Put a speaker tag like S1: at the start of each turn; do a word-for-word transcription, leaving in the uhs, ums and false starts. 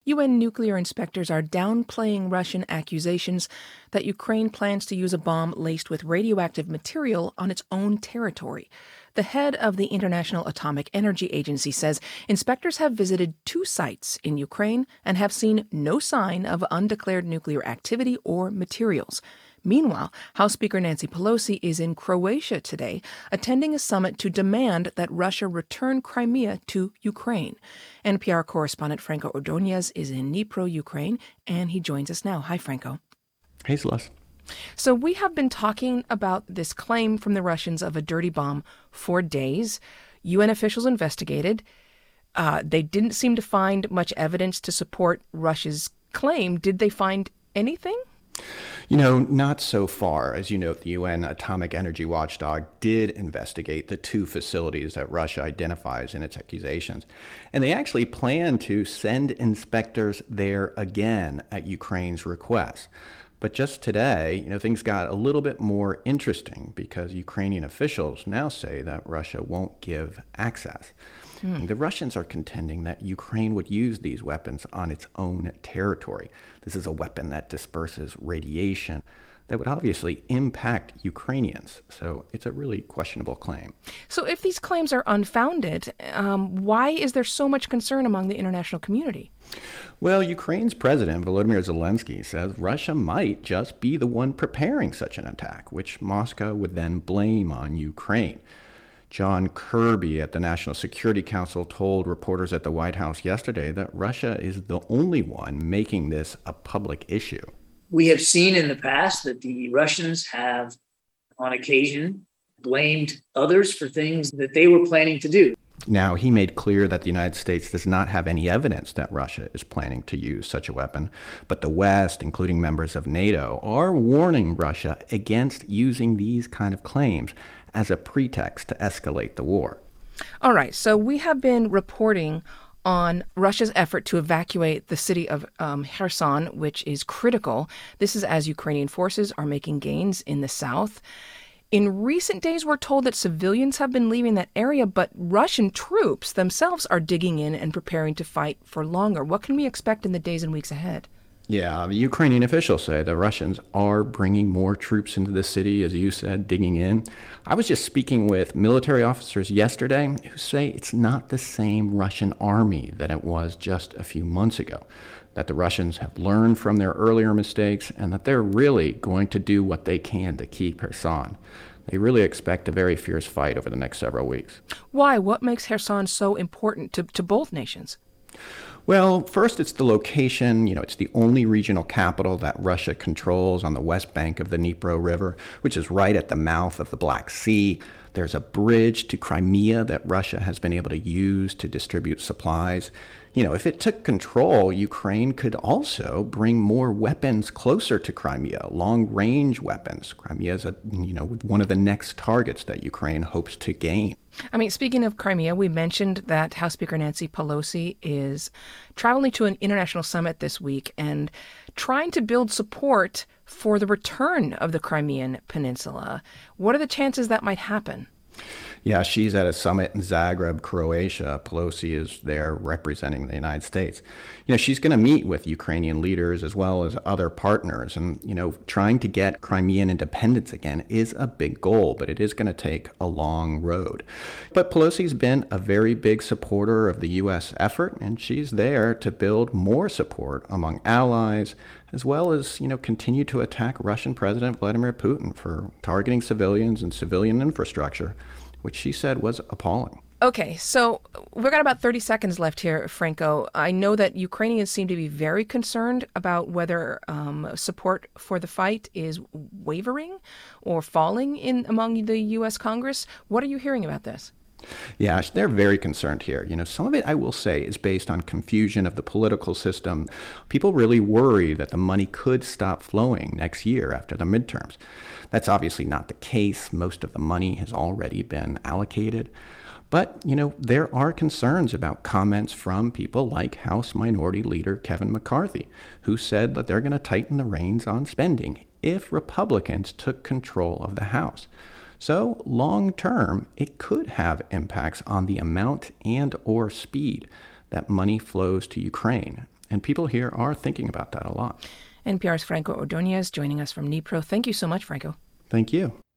S1: U N nuclear inspectors are downplaying Russian accusations that Ukraine plans to use a bomb laced with radioactive material on its own territory. The head of the International Atomic Energy Agency says inspectors have visited two sites in Ukraine and have seen no sign of undeclared nuclear activity or materials. Meanwhile, House Speaker Nancy Pelosi is in Croatia today, attending a summit to demand that Russia return Crimea to Ukraine. N P R correspondent Franco Ordonez is in Dnipro, Ukraine, and he joins us now. Hi, Franco.
S2: Hey, Celeste.
S1: So we have been talking about this claim from the Russians of a dirty bomb for days. U N officials investigated. Uh, they didn't seem to find much evidence to support Russia's claim. Did they find anything?
S2: You know, not so far. As you note, the U N Atomic Energy Watchdog did investigate the two facilities that Russia identifies in its accusations. And they actually plan to send inspectors there again at Ukraine's request. But just today, you know, things got a little bit more interesting because Ukrainian officials now say that Russia won't give access. Hmm. The Russians are contending that Ukraine would use these weapons on its own territory. This is a weapon that disperses radiation that would obviously impact Ukrainians. So it's a really questionable claim.
S1: So if these claims are unfounded, um, why is there so much concern among the international community?
S2: Well, Ukraine's president, Volodymyr Zelensky, says Russia might just be the one preparing such an attack, which Moscow would then blame on Ukraine. John Kirby at the National Security Council told reporters at the White House yesterday that Russia is the only one making this a public issue.
S3: We have seen in the past that the Russians have, on occasion, blamed others for things that they were planning to do.
S2: Now, he made clear that the United States does not have any evidence that Russia is planning to use such a weapon, but the West, including members of NATO, are warning Russia against using these kind of claims as a pretext to escalate the war.
S1: All right, so we have been reporting on Russia's effort to evacuate the city of um, Kherson, which is critical. This is as Ukrainian forces are making gains in the south. In recent days, we're told that civilians have been leaving that area, but Russian troops themselves are digging in and preparing to fight for longer. What can we expect in the days and weeks ahead?
S2: Yeah, the Ukrainian officials say the Russians are bringing more troops into the city, as you said, digging in. I was just speaking with military officers yesterday who say it's not the same Russian army that it was just a few months ago, that the Russians have learned from their earlier mistakes and that they're really going to do what they can to keep Kherson. They really expect a very fierce fight over the next several weeks.
S1: Why? What makes Kherson so important to, to both nations?
S2: Well, first, it's the location. You know, it's the only regional capital that Russia controls on the west bank of the Dnipro River, which is right at the mouth of the Black Sea. There's a bridge to Crimea that Russia has been able to use to distribute supplies. You know, if it took control, Ukraine could also bring more weapons closer to Crimea, long-range weapons. Crimea is, a, you know, one of the next targets that Ukraine hopes to gain.
S1: I mean, speaking of Crimea, we mentioned that House Speaker Nancy Pelosi is traveling to an international summit this week and trying to build support for the return of the Crimean Peninsula. What are the chances that might happen?
S2: Yeah, she's at a summit in Zagreb, Croatia. Pelosi is there representing the United States. You know, she's going to meet with Ukrainian leaders as well as other partners. And, you know, trying to get Crimean independence again is a big goal, but it is going to take a long road. But Pelosi's been a very big supporter of the U S effort, and she's there to build more support among allies, as well as, you know, continue to attack Russian President Vladimir Putin for targeting civilians and civilian infrastructure, which she said was appalling.
S1: Okay, so we've got about thirty seconds left here, Franco. I know that Ukrainians seem to be very concerned about whether um, support for the fight is wavering or falling in among the U S Congress. What are you hearing about this?
S2: Yeah, they're very concerned here. You know, some of it, I will say, is based on confusion of the political system. People really worry that the money could stop flowing next year after the midterms. That's obviously not the case. Most of the money has already been allocated. But, you know, there are concerns about comments from people like House Minority Leader Kevin McCarthy, who said that they're going to tighten the reins on spending if Republicans took control of the House. So long term, it could have impacts on the amount and or speed that money flows to Ukraine. And people here are thinking about that a lot.
S1: N P R's Franco Ordonez joining us from Dnipro. Thank you so much, Franco.
S2: Thank you.